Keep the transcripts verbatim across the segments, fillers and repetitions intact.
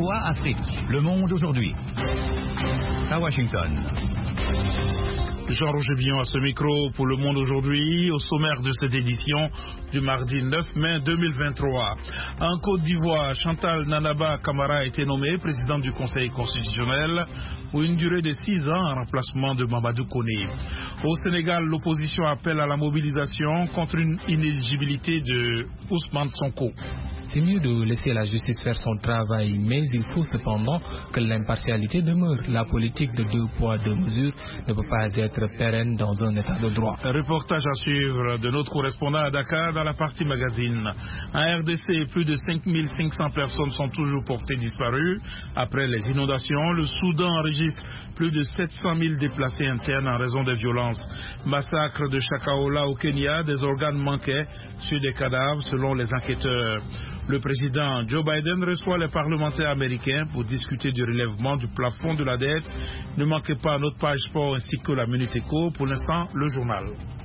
V O A Afrique, Le Monde aujourd'hui. À Washington. Jean-Roger Billon à ce micro pour Le Monde aujourd'hui, au sommaire de cette édition du mardi neuf mai deux mille vingt-trois. En Côte d'Ivoire, Chantal Nanaba Camara a été nommée présidente du Conseil constitutionnel pour une durée de six ans en remplacement de Mamadou Koné. Au Sénégal, l'opposition appelle à la mobilisation contre une inéligibilité de Ousmane Sonko. C'est mieux de laisser la justice faire son travail, mais il faut cependant que l'impartialité demeure. La politique de deux poids, deux mesures ne peut pas être pérenne dans un état de droit. Un reportage à suivre de notre correspondant à Dakar dans la partie magazine. En R D C, plus de cinq mille cinq cents personnes sont toujours portées disparues. Après les inondations, le Soudan enregistre plus de sept cent mille déplacés internes en raison des violences. Massacre de Chakaola au Kenya, des organes manquaient sur des cadavres selon les enquêteurs. Le président Joe Biden reçoit les parlementaires américains pour discuter du relèvement du plafond de la dette. Ne manquez pas notre page sport ainsi que la Minute Éco. Pour l'instant, le journal.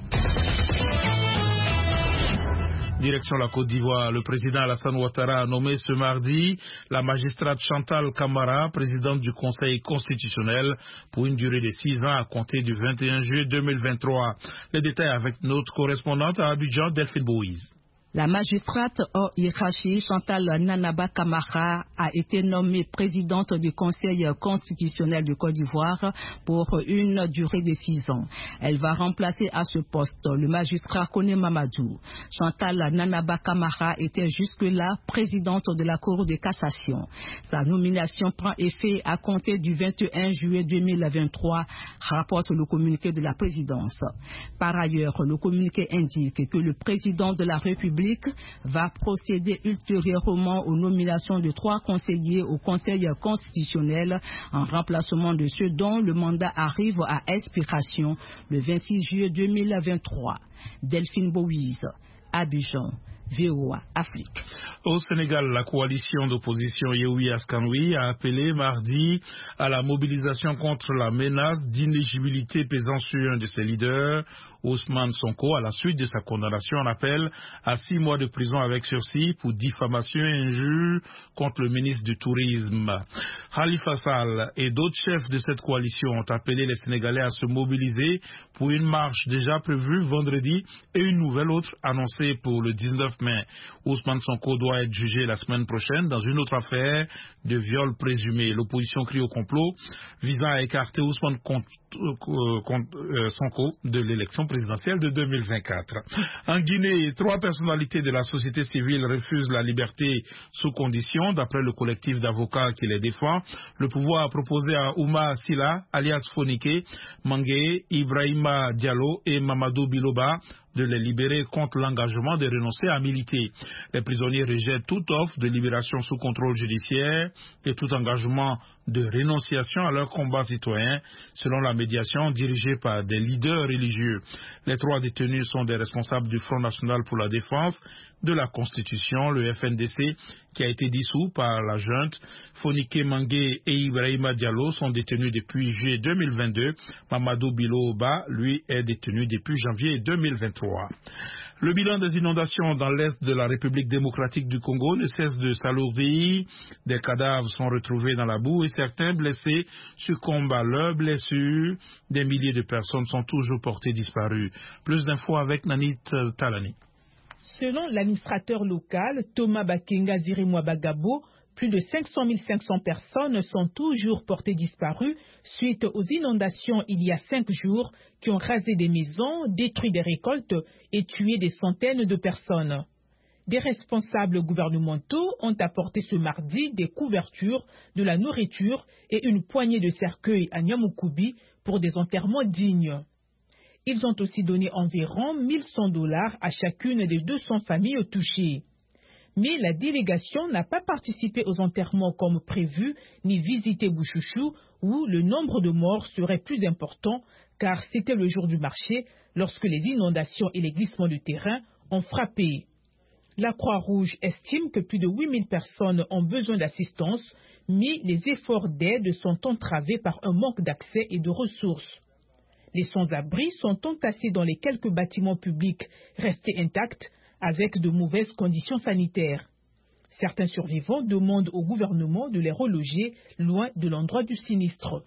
Direction la Côte d'Ivoire, le président Alassane Ouattara a nommé ce mardi la magistrate Chantal Camara, présidente du Conseil constitutionnel, pour une durée de six ans à compter du vingt et un juillet deux mille vingt-trois. Les détails avec notre correspondante à Abidjan, Delphine Boïse. La magistrate hors hiérarchie Chantal Nanaba Camara a été nommée présidente du Conseil constitutionnel de Côte d'Ivoire pour une durée de six ans. Elle va remplacer à ce poste le magistrat Koné Mamadou. Chantal Nanaba Camara était jusque-là présidente de la Cour de cassation. Sa nomination prend effet à compter du vingt et un juillet deux mille vingt-trois, rapporte le communiqué de la présidence. Par ailleurs, le communiqué indique que le président de la République va procéder ultérieurement aux nominations de trois conseillers au Conseil constitutionnel en remplacement de ceux dont le mandat arrive à expiration le vingt-six juillet deux mille vingt-trois. Delphine Boïse, Abidjan, V O A Afrique. Au Sénégal, la coalition d'opposition Yewwi Askan Wi a appelé mardi à la mobilisation contre la menace d'inéligibilité pesant sur un de ses leaders, Ousmane Sonko, à la suite de sa condamnation en appel à six mois de prison avec sursis pour diffamation et injure contre le ministre du Tourisme. Khalifa Sall et d'autres chefs de cette coalition ont appelé les Sénégalais à se mobiliser pour une marche déjà prévue vendredi et une nouvelle autre annoncée pour le dix-neuf mai. Ousmane Sonko doit être jugé la semaine prochaine dans une autre affaire de viol présumé. L'opposition crie au complot visant à écarter Ousmane Sonko de l'élection présidentielle de deux mille vingt-quatre. En Guinée, trois personnalités de la société civile refusent la liberté sous condition, d'après le collectif d'avocats qui les défend. Le pouvoir a proposé à Ouma Silla, alias Fonike, Mangue, Ibrahima Diallo et Mamadou Biloba de les libérer contre l'engagement de renoncer à militer. Les prisonniers rejettent toute offre de libération sous contrôle judiciaire et tout engagement de rénonciation à leur combat citoyen, selon la médiation dirigée par des leaders religieux. Les trois détenus sont des responsables du Front National pour la Défense de la Constitution, le F N D C, qui a été dissous par la junte. Fonike Mangue et Ibrahima Diallo sont détenus depuis juillet deux mille vingt-deux. Mamadou Biloba, lui, est détenu depuis janvier deux mille vingt-trois. Le bilan des inondations dans l'est de la République démocratique du Congo ne cesse de s'alourdir. Des cadavres sont retrouvés dans la boue et certains blessés succombent à leurs blessures. Des milliers de personnes sont toujours portées disparues. Plus d'infos avec Nanit Talani. Selon l'administrateur local, Thomas Bakenga Zirimwa Bagabo, plus de cinq cent mille cinq cents personnes sont toujours portées disparues suite aux inondations il y a cinq jours qui ont rasé des maisons, détruit des récoltes et tué des centaines de personnes. Des responsables gouvernementaux ont apporté ce mardi des couvertures, de la nourriture et une poignée de cercueils à Nyamukoubi pour des enterrements dignes. Ils ont aussi donné environ mille cent dollars à chacune des deux cents familles touchées. Mais la délégation n'a pas participé aux enterrements comme prévu, ni visité Bouchouchou, où le nombre de morts serait plus important, car c'était le jour du marché, lorsque les inondations et les glissements de terrain ont frappé. La Croix-Rouge estime que plus de huit mille personnes ont besoin d'assistance, mais les efforts d'aide sont entravés par un manque d'accès et de ressources. Les sans-abri sont entassés dans les quelques bâtiments publics restés intacts, avec de mauvaises conditions sanitaires. Certains survivants demandent au gouvernement de les reloger loin de l'endroit du sinistre.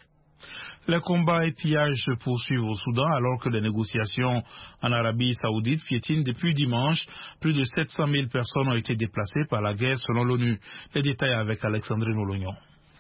Les combats et pillages se poursuivent au Soudan alors que les négociations en Arabie Saoudite piétinent depuis dimanche. Plus de sept cent mille personnes ont été déplacées par la guerre selon l'ONU. Les détails avec Alexandrine Olognon.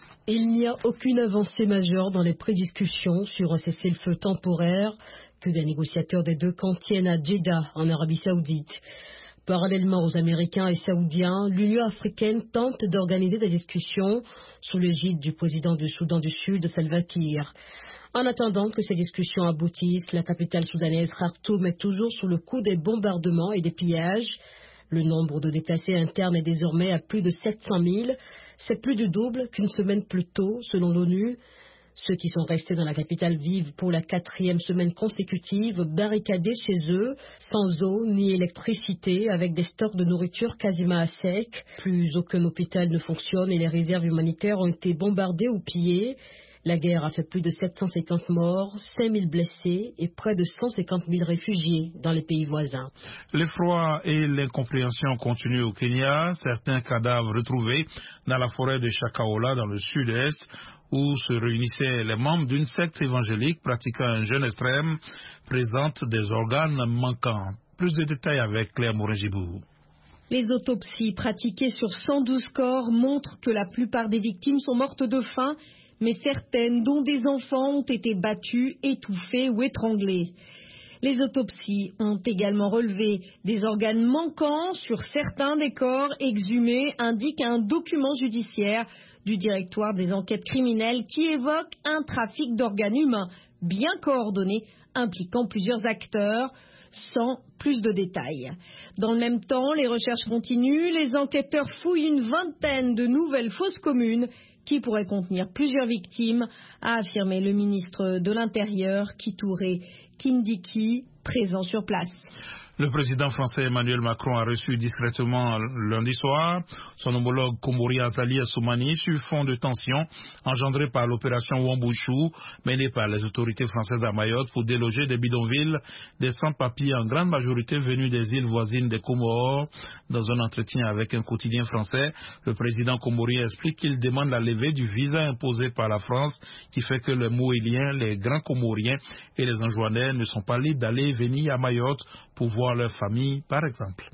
Il n'y a aucune avancée majeure dans les prédiscussions sur un cessez-le-feu temporaire que des négociateurs des deux camps tiennent à Jeddah, en Arabie Saoudite. Parallèlement aux Américains et Saoudiens, l'Union africaine tente d'organiser des discussions sous l'égide du président du Soudan du Sud, Salva Kiir. En attendant que ces discussions aboutissent, la capitale soudanaise Khartoum est toujours sous le coup des bombardements et des pillages. Le nombre de déplacés internes est désormais à plus de sept cent mille. C'est plus du double qu'une semaine plus tôt, selon l'ONU. Ceux qui sont restés dans la capitale vivent pour la quatrième semaine consécutive barricadés chez eux, sans eau ni électricité, avec des stocks de nourriture quasiment à sec. Plus aucun hôpital ne fonctionne et les réserves humanitaires ont été bombardées ou pillées. La guerre a fait plus de sept cent cinquante morts, cinq mille blessés et près de cent cinquante mille réfugiés dans les pays voisins. L'effroi et l'incompréhension continuent au Kenya. Certains cadavres retrouvés dans la forêt de Shakahola dans le sud-est où se réunissaient les membres d'une secte évangélique pratiquant un jeûne extrême présentent des organes manquants. Plus de détails avec Claire Morin-Gibou. Les autopsies pratiquées sur cent douze corps montrent que la plupart des victimes sont mortes de faim, mais certaines, dont des enfants, ont été battues, étouffées ou étranglées. Les autopsies ont également relevé des organes manquants sur certains des corps exhumés, indique un document judiciaire du directoire des enquêtes criminelles qui évoque un trafic d'organes humains bien coordonné, impliquant plusieurs acteurs, sans plus de détails. Dans le même temps, les recherches continuent, les enquêteurs fouillent une vingtaine de nouvelles fosses communes qui pourraient contenir plusieurs victimes, a affirmé le ministre de l'Intérieur, Kithure Kindiki, présent sur place. Le président français Emmanuel Macron a reçu discrètement lundi soir son homologue comorien Azali Assoumani sur fond de tension engendrée par l'opération Wambouchou menée par les autorités françaises à Mayotte pour déloger des bidonvilles des sans-papiers en grande majorité venus des îles voisines des Comores. Dans un entretien avec un quotidien français, le président comorien explique qu'il demande la levée du visa imposé par la France qui fait que les Moéliens, les grands Comoriens et les Anjouanais ne sont pas libres d'aller et venir à Mayotte pour voir leur famille, par exemple.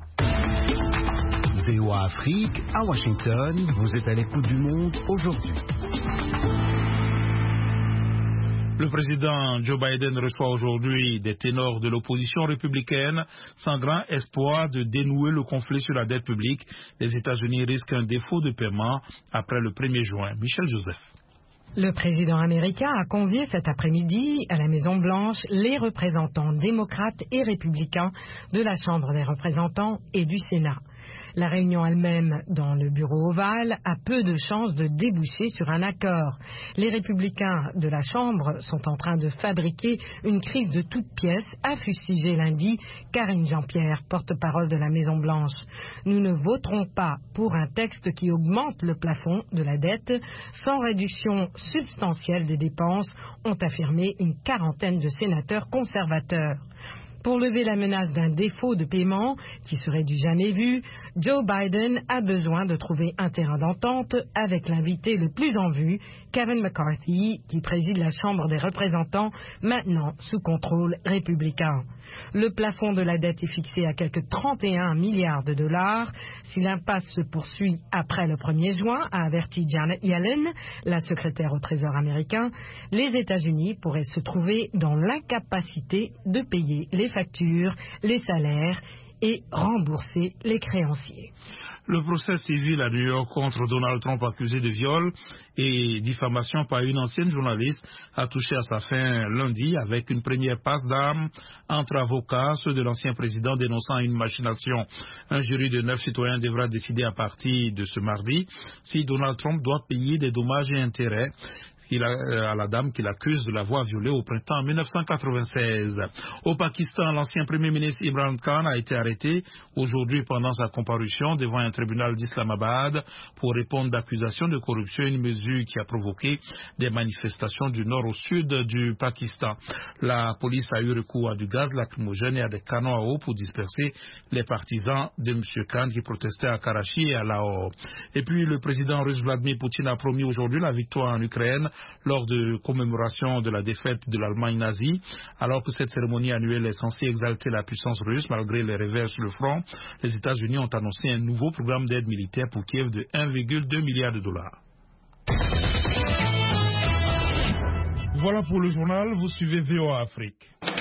V O A Afrique, à Washington, vous êtes à l'écoute du monde aujourd'hui. Le président Joe Biden reçoit aujourd'hui des ténors de l'opposition républicaine sans grand espoir de dénouer le conflit sur la dette publique. Les États-Unis risquent un défaut de paiement après le premier juin. Michel Joseph. Le président américain a convié cet après-midi à la Maison-Blanche les représentants démocrates et républicains de la Chambre des représentants et du Sénat. La réunion elle-même dans le bureau ovale a peu de chances de déboucher sur un accord. Les républicains de la Chambre sont en train de fabriquer une crise de toutes pièces, a fustigé lundi Karine Jean-Pierre, porte-parole de la Maison-Blanche. Nous ne voterons pas pour un texte qui augmente le plafond de la dette sans réduction substantielle des dépenses, ont affirmé une quarantaine de sénateurs conservateurs. Pour lever la menace d'un défaut de paiement qui serait du jamais vu, Joe Biden a besoin de trouver un terrain d'entente avec l'invité le plus en vue, Kevin McCarthy, qui préside la Chambre des représentants, maintenant sous contrôle républicain. Le plafond de la dette est fixé à quelques trente et un milliards de dollars. Si l'impasse se poursuit après le premier juin, a averti Janet Yellen, la secrétaire au Trésor américain, les États-Unis pourraient se trouver dans l'incapacité de payer les factures, les salaires et rembourser les créanciers. Le procès civil à New York contre Donald Trump accusé de viol et diffamation par une ancienne journaliste a touché à sa fin lundi avec une première passe d'armes entre avocats, ceux de l'ancien président dénonçant une machination. Un jury de neuf citoyens devra décider à partir de ce mardi si Donald Trump doit payer des dommages et intérêts qu'il a, à la dame qu'il accuse de l'avoir violée au printemps mille neuf cent quatre-vingt-seize. Au Pakistan, l'ancien Premier ministre Imran Khan a été arrêté aujourd'hui pendant sa comparution devant un tribunal d'Islamabad pour répondre d'accusations de corruption, une mesure qui a provoqué des manifestations du nord au sud du Pakistan. La police a eu recours à du gaz lacrymogène et à des canons à eau pour disperser les partisans de M. Khan qui protestaient à Karachi et à Lahore. Et puis le président russe Vladimir Poutine a promis aujourd'hui la victoire en Ukraine lors de commémoration de la défaite de l'Allemagne nazie. Alors que cette cérémonie annuelle est censée exalter la puissance russe malgré les revers sur le front, les États-Unis ont annoncé un nouveau programme d'aide militaire pour Kiev de un virgule deux milliard de dollars. Voilà pour le journal, vous suivez V O A Afrique.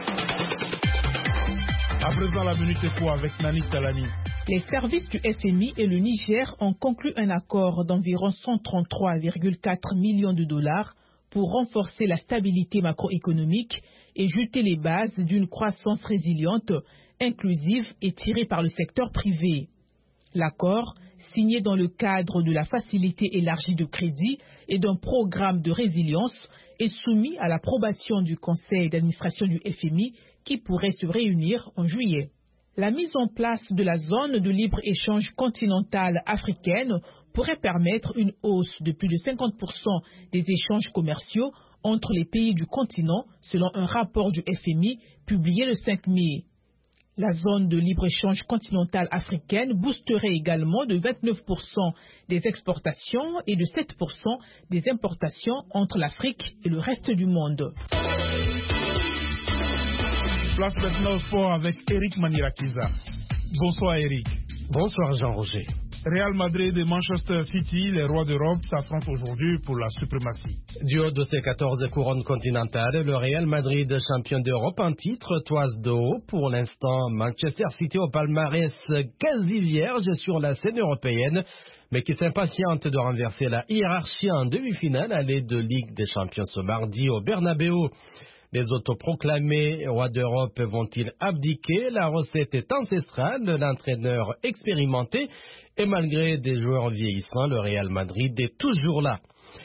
À présent, la minute éco avec Nani Talani. Les services du F M I et le Niger ont conclu un accord d'environ cent trente-trois virgule quatre millions de dollars pour renforcer la stabilité macroéconomique et jeter les bases d'une croissance résiliente, inclusive et tirée par le secteur privé. L'accord, signé dans le cadre de la facilité élargie de crédit et d'un programme de résilience, est soumis à l'approbation du conseil d'administration du F M I qui pourrait se réunir en juillet. La mise en place de la zone de libre-échange continentale africaine pourrait permettre une hausse de plus de cinquante pour cent des échanges commerciaux entre les pays du continent, selon un rapport du F M I publié le cinq mai. La zone de libre-échange continentale africaine boosterait également de vingt-neuf pour cent des exportations et de sept pour cent des importations entre l'Afrique et le reste du monde. Place maintenant au sport avec Eric Manirakiza. Bonsoir Eric. Bonsoir Jean-Roger. Real Madrid et Manchester City, les rois d'Europe, s'affrontent aujourd'hui pour la suprématie. Du haut de ses quatorze couronnes continentales, le Real Madrid, champion d'Europe en titre, toise de haut. Pour l'instant, Manchester City au palmarès quasi vierge sur la scène européenne, mais qui s'impatiente de renverser la hiérarchie en demi-finale à l'aide de Ligue des Champions ce mardi au Bernabéu. Les autoproclamés rois d'Europe vont-ils abdiquer? La recette est ancestrale de l'entraîneur expérimenté et malgré des joueurs vieillissants, le Real Madrid est toujours là.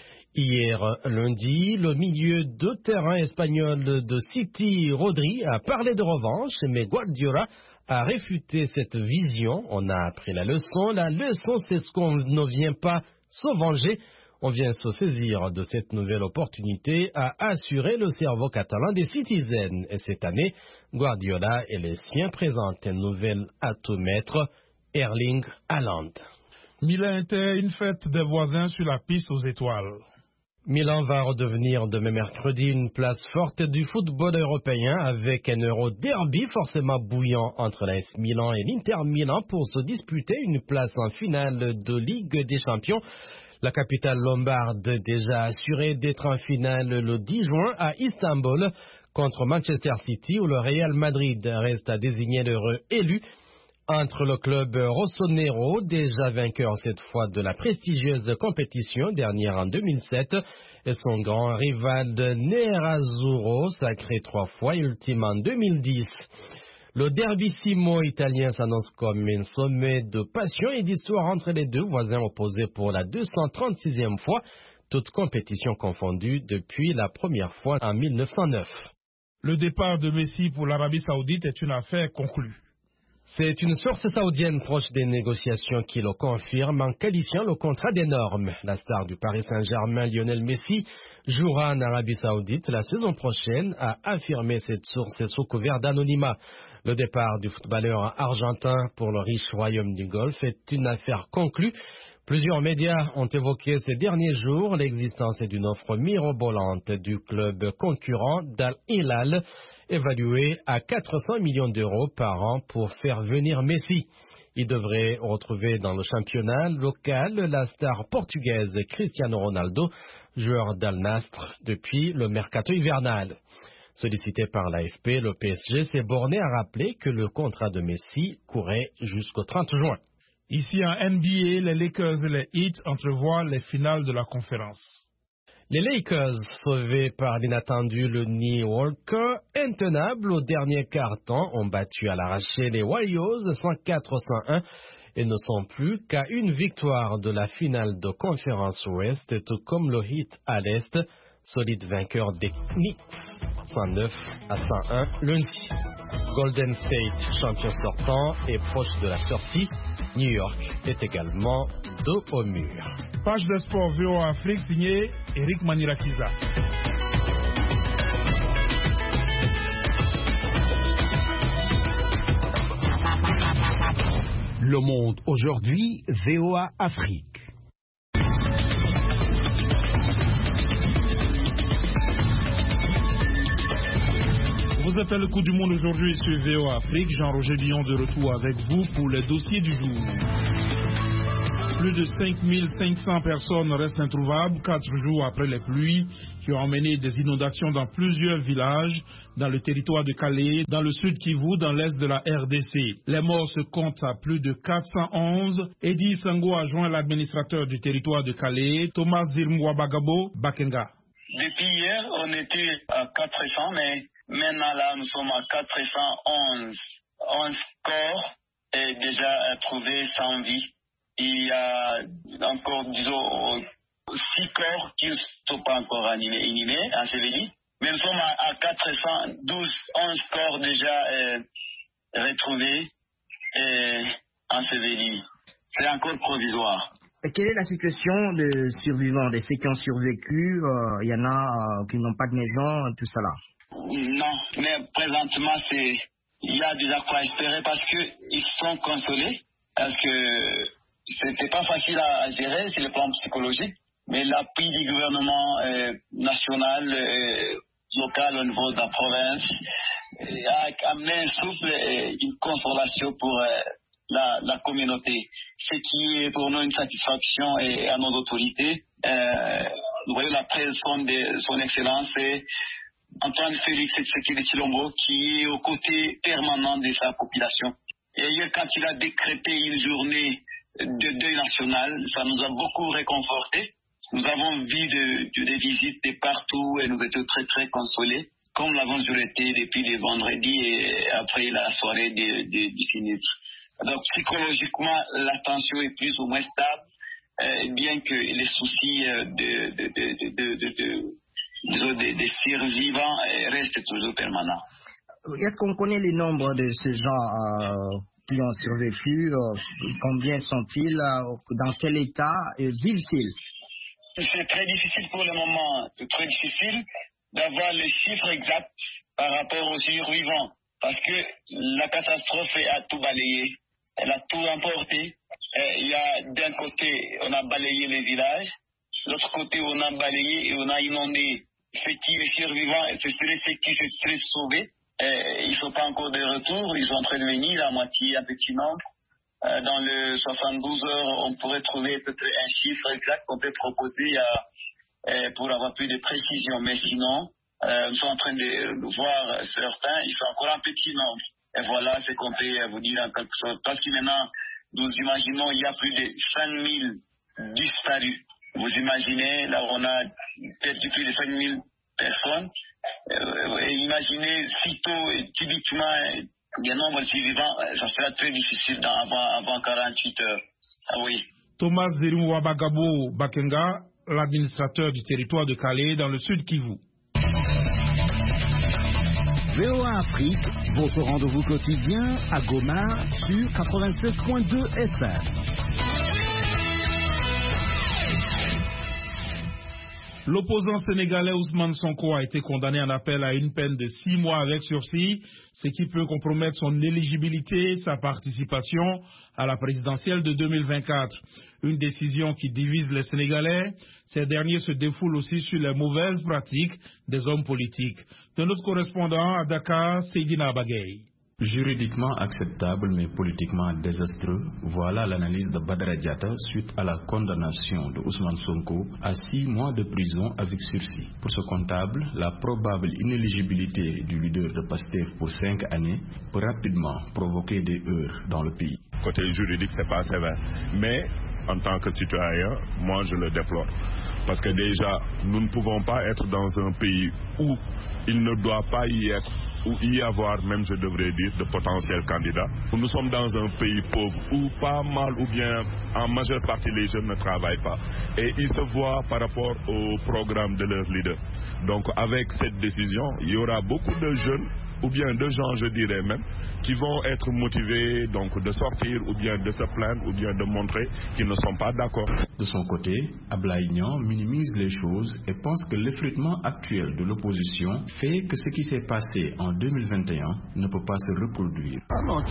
Hier lundi, le milieu de terrain espagnol de City, Rodri, a parlé de revanche, mais Guardiola a réfuté cette vision. On a appris la leçon. La leçon, c'est ce qu'on ne vient pas se venger. On vient se saisir de cette nouvelle opportunité à assurer le cerveau catalan des Citizens. Et cette année, Guardiola et les siens présentent un nouvel atomètre, Erling Haaland. Milan-Inter, une fête des voisins sur la piste aux étoiles. Milan va redevenir demain mercredi une place forte du football européen avec un Euro derby forcément bouillant entre l'A S Milan et l'Inter Milan pour se disputer une place en finale de Ligue des Champions. La capitale lombarde déjà assurée d'être en finale le dix juin à Istanbul contre Manchester City où le Real Madrid reste à désigner l'heureux élu. Entre le club rossonero, déjà vainqueur cette fois de la prestigieuse compétition dernière en deux mille sept, et son grand rival Nerazzurro, sacré trois fois ultime en deux mille dix. Le derbissimo italien s'annonce comme un sommet de passion et d'histoire entre les deux voisins opposés pour la deux cent trente-sixième fois, toutes compétitions confondues depuis la première fois en mille neuf cent neuf. Le départ de Messi pour l'Arabie Saoudite est une affaire conclue. C'est une source saoudienne proche des négociations qui le confirme en qualifiant le contrat d'énorme. La star du Paris Saint-Germain, Lionel Messi, jouera en Arabie Saoudite la saison prochaine, a affirmé cette source sous couvert d'anonymat. Le départ du footballeur argentin pour le riche royaume du Golfe est une affaire conclue. Plusieurs médias ont évoqué ces derniers jours l'existence d'une offre mirobolante du club concurrent d'Al Hilal, évalué à quatre cents millions d'euros par an pour faire venir Messi. Il devrait retrouver dans le championnat local la star portugaise Cristiano Ronaldo, joueur d'Al Nassr depuis le mercato hivernal. Sollicité par l'A F P, le P S G s'est borné à rappeler que le contrat de Messi courait jusqu'au trente juin. Ici en N B A, les Lakers et les Heat entrevoient les finales de la conférence. Les Lakers, sauvés par l'inattendu le New Walker, intenables au dernier quart-temps, ont battu à l'arraché les Warriors cent quatre à cent un et ne sont plus qu'à une victoire de la finale de conférence Ouest, tout comme le Heat à l'Est, solide vainqueur des Knicks, cent neuf à cent un lundi. Golden State, champion sortant, est proche de la sortie. New York est également dos au mur. Page de sport V O A Afrique signée Eric Manirakiza. Le Monde aujourd'hui, V O A Afrique. Vous êtes à l'écoute du monde aujourd'hui sur V O A Afrique. Jean-Roger Dion de retour avec vous pour les dossiers du jour. Plus de cinq mille cinq cents personnes restent introuvables quatre jours après les pluies qui ont emmené des inondations dans plusieurs villages dans le territoire de Calais, dans le sud Kivu, dans l'est de la R D C. Les morts se comptent à plus de quatre cent onze. Eddie Sango a joint l'administrateur du territoire de Calais, Thomas Zirimwabagabo Bakenga. Depuis hier, on était à quatre cents, mais maintenant là, nous sommes à quatre cent onze. onze corps est déjà trouvé sans vie. Il y a encore, disons, six corps qui ne sont pas encore animés, inhumés, ensevelis. Mais nous sommes à, à quatre cent douze, onze corps déjà euh, retrouvés et ensevelis. C'est encore provisoire. Et quelle est la situation des survivants, de ceux qui ont survécu? Il euh, y en a euh, qui n'ont pas de maison, tout ça là. Non, mais présentement, c'est, il y a déjà quoi espérer parce qu'ils sont consolés, parce que c'était pas facile à gérer sur le plan psychologique, mais l'appui du gouvernement euh, national, euh, local au niveau de la province, euh, a amené un souffle et une consolation pour euh, la, la communauté. Ce qui est pour nous une satisfaction et à nos autorités. Euh, nous voyons la personne de son Excellence et Antoine Félix Tshisekedi Tshilombo qui est aux côtés permanents de sa population. Et hier, quand il a décrété une journée de deuil national, ça nous a beaucoup réconfortés. Nous avons vu des visites de partout et nous étions très très consolés, comme l'avons toujours été depuis le vendredi et après la soirée de, de, du sinistre. Donc psychologiquement, la tension est plus ou moins stable, euh, bien que les soucis de, de, de, de, de, de, de Des, des survivants restent toujours permanents. Est-ce qu'on connaît les nombres de ces gens euh, qui ont survécu? euh, Combien sont-ils? euh, Dans quel état euh, vivent-ils? C'est très difficile pour le moment. C'est très difficile d'avoir les chiffres exacts par rapport aux survivants. Parce que la catastrophe a tout balayé. Elle a tout emporté. Il y a d'un côté, on a balayé les villages. De l'autre côté, on a balayé et on a inondé. Ceux qui sont survivants, ce seraient ceux qui se seraient sauvés. Euh, ils ne sont pas encore de retour, ils sont en train de venir, la moitié, un petit nombre. Euh, dans les soixante-douze heures, on pourrait trouver peut-être un chiffre exact qu'on peut proposer à, euh, pour avoir plus de précision. Mais sinon, euh, nous sommes en train de voir certains, ils sont encore un petit nombre. Et voilà ce qu'on peut vous dire en quelque sorte. Parce que maintenant, nous imaginons il y a plus de cinq mille disparus. Vous imaginez, là on a perdu plus de cinq mille personnes. Euh, et imaginez sitôt, typiquement, des nombres de survivants, ça sera très difficile dans, avant, avant quarante-huit heures. Ah oui. Thomas Zirimwabagabo Bakenga, l'administrateur du territoire de Calais dans le sud Kivu. V O A Afrique, votre rendez-vous quotidien à Goma sur quatre-vingt-sept point deux F M. L'opposant sénégalais Ousmane Sonko a été condamné en appel à une peine de six mois avec sursis, ce qui peut compromettre son éligibilité et sa participation à la présidentielle de deux mille vingt-quatre. Une décision qui divise les Sénégalais. Ces derniers se défoulent aussi sur les mauvaises pratiques des hommes politiques. De notre correspondant à Dakar, Seydina Bagay. Juridiquement acceptable mais politiquement désastreux, voilà l'analyse de Badara Diatta suite à la condamnation de Ousmane Sonko à six mois de prison avec sursis. Pour ce comptable, la probable inéligibilité du leader de PASTEF pour cinq années peut rapidement provoquer des heurts dans le pays. Côté juridique, c'est pas sévère, mais en tant que citoyen, moi je le déplore. Parce que déjà, nous ne pouvons pas être dans un pays où il ne doit pas y être ou y avoir même, je devrais dire, de potentiels candidats. Nous sommes dans un pays pauvre où pas mal ou bien en majeure partie les jeunes ne travaillent pas. Et ils se voient par rapport au programme de leurs leaders. Donc avec cette décision, il y aura beaucoup de jeunes ou bien de gens, je dirais même, qui vont être motivés donc de sortir ou bien de se plaindre ou bien de montrer qu'ils ne sont pas d'accord. De son côté, Ablaye Niang minimise les choses et pense que l'effritement actuel de l'opposition fait que ce qui s'est passé en deux mille vingt et un ne peut pas se reproduire.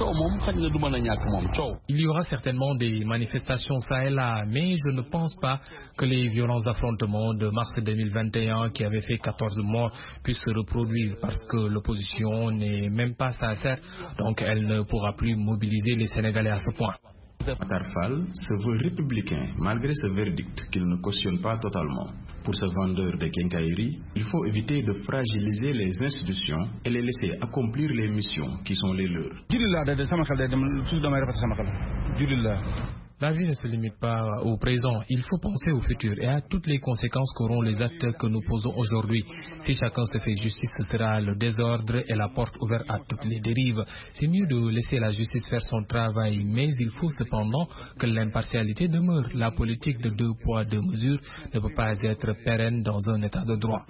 Il y aura certainement des manifestations ça et là, mais je ne pense pas que les violents affrontements de mars deux mille vingt et un qui avaient fait quatorze morts puissent se reproduire parce que l'opposition n'est même pas sincère, donc elle ne pourra plus mobiliser les Sénégalais à ce point. Matar Fall se veut républicain malgré ce verdict qu'il ne cautionne pas totalement. Pour ce vendeur de quincaillerie, il faut éviter de fragiliser les institutions et les laisser accomplir les missions qui sont les leurs. La vie ne se limite pas au présent, il faut penser au futur et à toutes les conséquences qu'auront les actes que nous posons aujourd'hui. Si chacun se fait justice, ce sera le désordre et la porte ouverte à toutes les dérives. C'est mieux de laisser la justice faire son travail, mais il faut cependant que l'impartialité demeure. La politique de deux poids, deux mesures ne peut pas être pérenne dans un état de droit.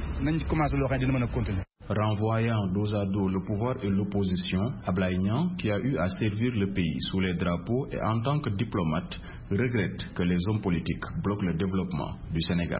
Renvoyant dos à dos le pouvoir et l'opposition, Ablaye Niang, qui a eu à servir le pays sous les drapeaux et en tant que diplomate, regrette que les hommes politiques bloquent le développement du Sénégal.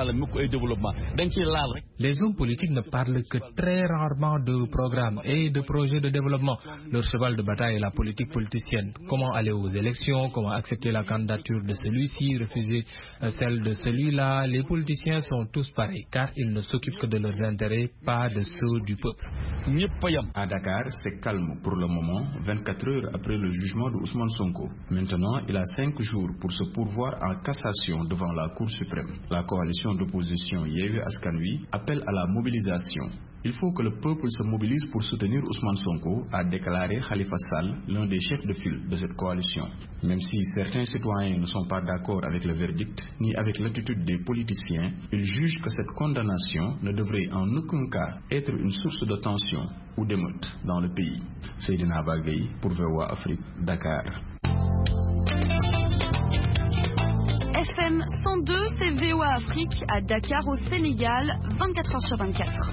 Les hommes politiques ne parlent que très rarement de programmes et de projets de développement. Leur cheval de bataille est la politique politicienne. Comment aller aux élections, comment accepter la candidature de celui-ci, refuser celle de celui-là. Les politiciens sont tous pareils car ils ne s'occupent que de leurs intérêts, pas de ceux du peuple. À Dakar, c'est calme pour le moment, vingt-quatre heures après le jugement de Ousmane Sonko. Maintenant, il a cinq jours pour se pourvoir en cassation devant la Cour suprême. La coalition d'opposition Yewwi Askan Wi appelle à la mobilisation. Il faut que le peuple se mobilise pour soutenir Ousmane Sonko, a déclaré Khalifa Sall, l'un des chefs de file de cette coalition. Même si certains citoyens ne sont pas d'accord avec le verdict, ni avec l'attitude des politiciens, ils jugent que cette condamnation ne devrait en aucun cas être une source de tension ou d'émeute dans le pays. Seydina Bagay pour V O A Afrique, Dakar. F M cent deux, c'est V O A Afrique à Dakar au Sénégal, vingt-quatre heures sur vingt-quatre.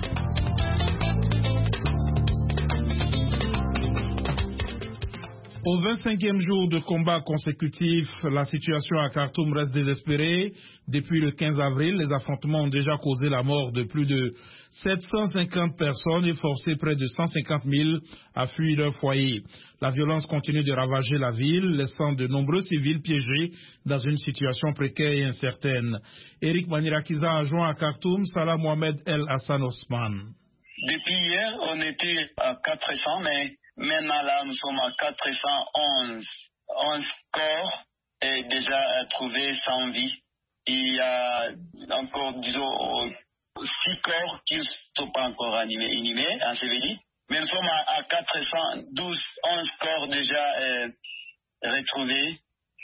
Au vingt-cinquième jour de combat consécutif, la situation à Khartoum reste désespérée. Depuis le quinze avril, les affrontements ont déjà causé la mort de plus de sept cent cinquante personnes et forcé près de cent cinquante mille à fuir leur foyer. La violence continue de ravager la ville, laissant de nombreux civils piégés dans une situation précaire et incertaine. Eric Manirakiza a joint à Khartoum Salah Mohamed El Hassan Osman. Depuis hier, on était à quatre cents, mais maintenant là, nous sommes à quatre cent onze. onze corps est déjà trouvé sans vie. Il y a encore, disons, six corps qui ne sont pas encore animés, inhumés, ensevelis. Mais nous sommes à, à quatre cent douze, onze corps déjà euh, retrouvés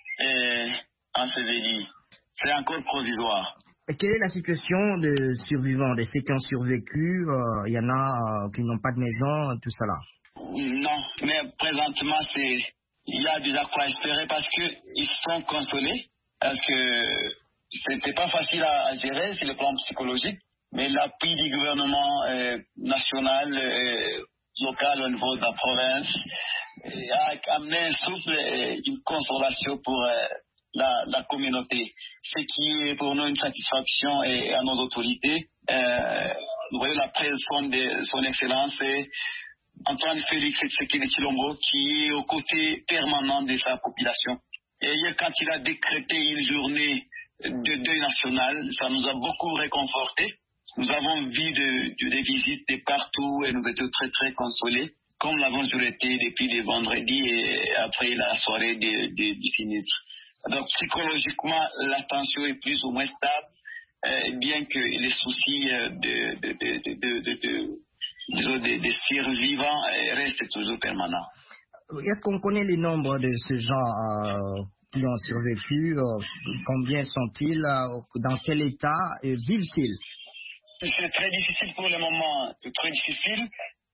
et ensevelis. C'est encore provisoire. Et quelle est la situation des survivants, des ceux qui ont survécu? Il euh, y en a euh, qui n'ont pas de maison, tout ça là. Non, mais présentement, c'est il y a déjà quoi espérer parce qu'ils sont consolés, parce que c'était pas facile à, à gérer sur le plan psychologique, mais l'appui du gouvernement euh, national, euh, local au niveau de la province euh, a amené un souffle et une consolation pour euh, la, la communauté. Ce qui est pour nous une satisfaction et à nos autorités. Euh, vous voyez la présence de son excellence et Antoine Félix Tshisekedi Tshilombo qui est aux côtés permanents de sa population. Et hier, quand il a décrété une journée de deuil national, ça nous a beaucoup réconfortés. Nous avons vu de, de, des visites de partout et nous étions très très consolés, comme l'avons toujours été depuis le vendredi et après la soirée de, de, du sinistre. Donc psychologiquement, la tension est plus ou moins stable, euh, bien que les soucis de, de, de, de, de, de, de Disons, des, des survivants restent toujours permanents. Est-ce qu'on connaît les nombres de ces gens euh, qui ont survécu? euh, Combien sont-ils? euh, Dans quel état euh, vivent-ils? C'est très difficile pour le moment, c'est très difficile.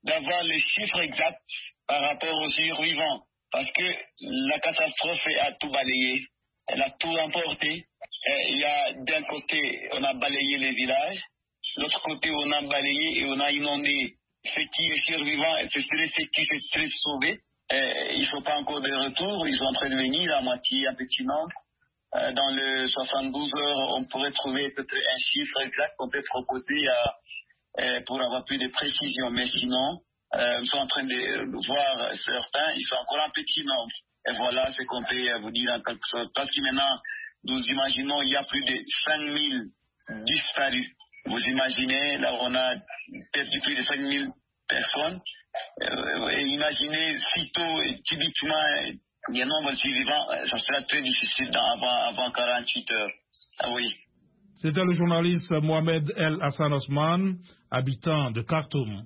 d'avoir les chiffres exacts par rapport aux survivants. Parce que la catastrophe a tout balayé, elle a tout emporté. Il y a d'un côté, on a balayé les villages, de l'autre côté, on a balayé et on a inondé ceux qui sont survivants et ceux qui se sont sauvés. Il ne faut pas encore de retour, ils sont en train de venir, la moitié, un petit nombre. Dans le soixante-douze heures, on pourrait trouver peut-être un chiffre exact qu'on peut proposer à, pour avoir plus de précision. Mais sinon, euh, nous sommes en train de voir certains, ils sont encore un petit nombre. Et voilà ce qu'on peut vous dire en quelque sorte. Parce que maintenant, nous imaginons il y a plus de cinq mille disparus. Vous imaginez, là on a perdu plus de cinq mille personnes. Euh, et imaginez sitôt, typiquement, il y a un nombre de survivants, ça sera très difficile dans, avant, avant quarante-huit heures. Ah oui. C'était le journaliste Mohamed El Hassan Osman, habitant de Khartoum.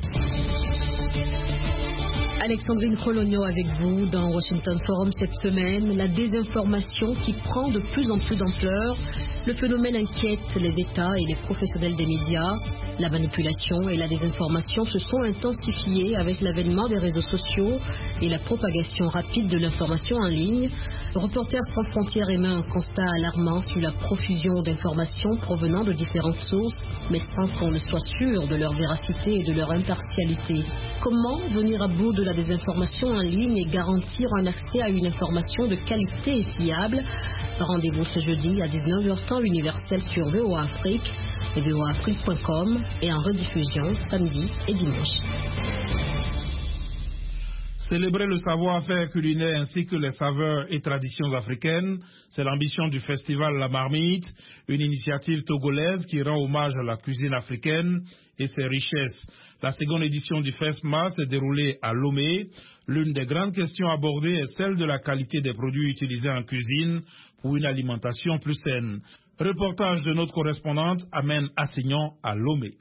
Alexandrine Cologno avec vous dans Washington Forum cette semaine. La désinformation qui prend de plus en plus d'ampleur. Le phénomène inquiète les États et les professionnels des médias. La manipulation et la désinformation se sont intensifiées avec l'avènement des réseaux sociaux et la propagation rapide de l'information en ligne. Reporters sans frontières émet un constat alarmant sur la profusion d'informations provenant de différentes sources, mais sans qu'on ne soit sûr de leur véracité et de leur impartialité. Comment venir à bout de la désinformation en ligne et garantir un accès à une information de qualité et fiable? Rendez-vous ce jeudi à dix-neuf heures temps universel sur V O A Afrique et V O A Afrique point com et en rediffusion samedi et dimanche. Célébrer le savoir-faire culinaire ainsi que les saveurs et traditions africaines, c'est l'ambition du festival La Marmite, une initiative togolaise qui rend hommage à la cuisine africaine et ses richesses. La seconde édition du FESMA s'est déroulée à Lomé. L'une des grandes questions abordées est celle de la qualité des produits utilisés en cuisine pour une alimentation plus saine. Reportage de notre correspondante Amène Assignon à Lomé.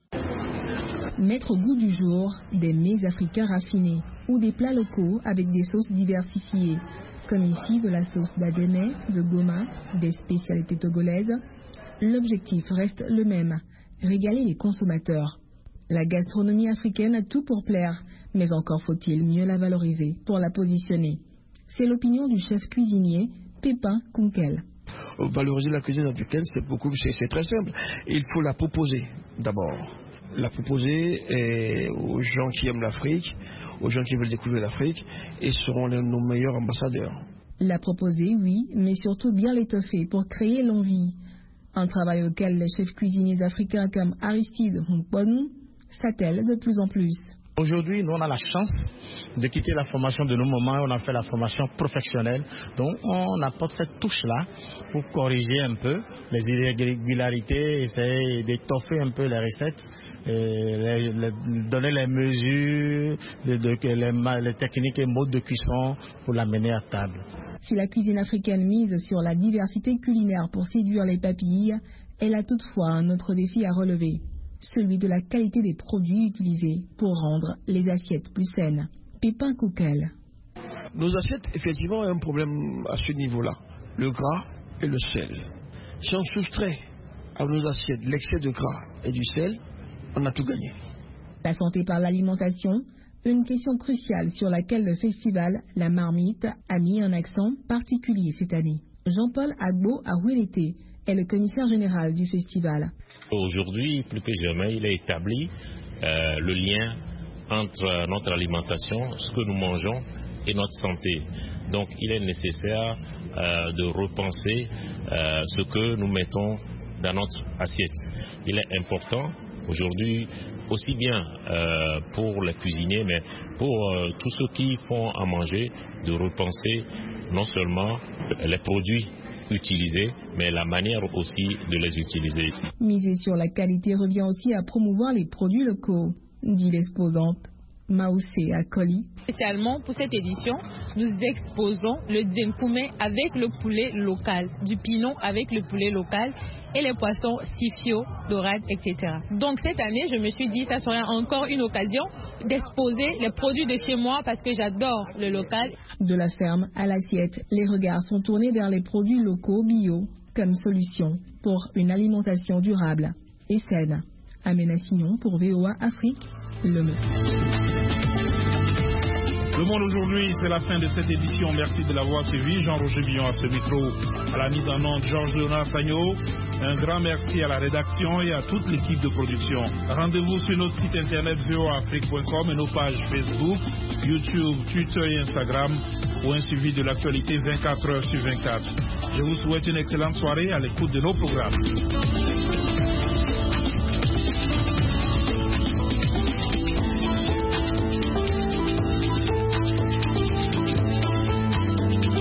Mettre au goût du jour des mets africains raffinés ou des plats locaux avec des sauces diversifiées, comme ici de la sauce d'Adémé, de Goma, des spécialités togolaises. L'objectif reste le même, régaler les consommateurs. La gastronomie africaine a tout pour plaire, mais encore faut-il mieux la valoriser pour la positionner. C'est l'opinion du chef cuisinier Pépin Kunkel. Valoriser la cuisine africaine, c'est beaucoup, c'est très simple. Il faut la proposer d'abord. La proposer eh, aux gens qui aiment l'Afrique, aux gens qui veulent découvrir l'Afrique, et seront les, nos meilleurs ambassadeurs. La proposer, oui, mais surtout bien l'étoffer pour créer l'envie. Un travail auquel les chefs cuisiniers africains comme Aristide Humponu s'attellent de plus en plus. Aujourd'hui, nous, on a la chance de quitter la formation de nos moments, on a fait la formation professionnelle. Donc, on apporte cette touche-là pour corriger un peu les irrégularités, essayer d'étoffer un peu les recettes, et les, les, donner les mesures, de, de, les, les techniques et modes de cuisson pour l'amener à table. Si la cuisine africaine mise sur la diversité culinaire pour séduire les papilles, elle a toutefois un autre défi à relever. Celui de la qualité des produits utilisés pour rendre les assiettes plus saines. Pépin Kunkel. Nos assiettes, effectivement, ont un problème à ce niveau-là. Le gras et le sel. Si on soustrait à nos assiettes l'excès de gras et du sel, on a tout gagné. La santé par l'alimentation, une question cruciale sur laquelle le festival La Marmite a mis un accent particulier cette année. Jean-Paul Agbo Awelete est le commissaire général du festival. Aujourd'hui, plus que jamais, il est établi euh, le lien entre notre alimentation, ce que nous mangeons, et notre santé. Donc, il est nécessaire euh, de repenser euh, ce que nous mettons dans notre assiette. Il est important aujourd'hui, aussi bien euh, pour les cuisiniers, mais pour euh, tous ceux qui font à manger, de repenser non seulement les produits utilisés, mais la manière aussi de les utiliser. Miser sur la qualité revient aussi à promouvoir les produits locaux, dit l'exposante Maoussé Akoli. Spécialement pour cette édition, nous exposons le djenkoumé avec le poulet local, du pilon avec le poulet local et les poissons sifio, dorades, et cetera. Donc cette année, je me suis dit que ça serait encore une occasion d'exposer les produits de chez moi parce que j'adore le local. De la ferme à l'assiette, les regards sont tournés vers les produits locaux bio comme solution pour une alimentation durable et saine. Amène Assignon pour V O A Afrique. Le Monde. Le Monde aujourd'hui, c'est la fin de cette édition. Merci de l'avoir suivi. Jean-Roger Billon à ce micro. À la mise en onde, Georges Léonard Sagno. Un grand merci à la rédaction et à toute l'équipe de production. Rendez-vous sur notre site internet v o a afrique point com et nos pages Facebook, YouTube, Twitter et Instagram pour un suivi de l'actualité vingt-quatre heures sur vingt-quatre. Je vous souhaite une excellente soirée à l'écoute de nos programmes.